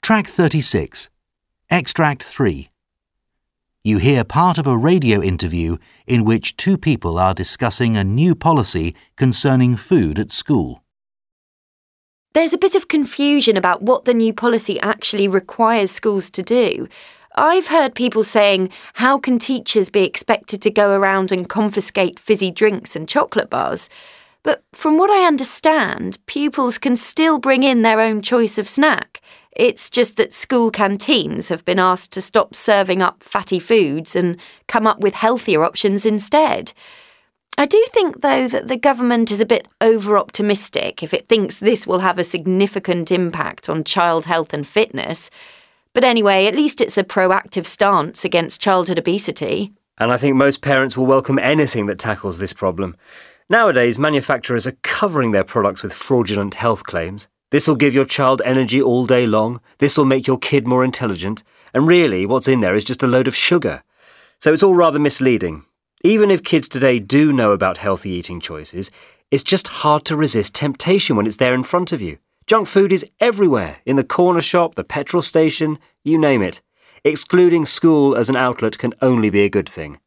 Track 36. Extract 3. You hear part of a radio interview in which two people are discussing a new policy concerning food at school. There's a bit of confusion about what the new policy actually requires schools to do. I've heard people saying, how can teachers be expected to go around and confiscate fizzy drinks and chocolate bars? But from what I understand, pupils can still bring in their own choice of snack. It's just that school canteens have been asked to stop serving up fatty foods and come up with healthier options instead. I do think, though, that the government is a bit over-optimistic if it thinks this will have a significant impact on child health and fitness. But anyway, at least it's a proactive stance against childhood obesity. And I think most parents will welcome anything that tackles this problem. Nowadays, manufacturers are covering their products with fraudulent health claims. This will give your child energy all day long. This will make your kid more intelligent. And really, what's in there is just a load of sugar. So it's all rather misleading. Even if kids today do know about healthy eating choices, it's just hard to resist temptation when it's there in front of you. Junk food is everywhere, in the corner shop, the petrol station, you name it. Excluding school as an outlet can only be a good thing.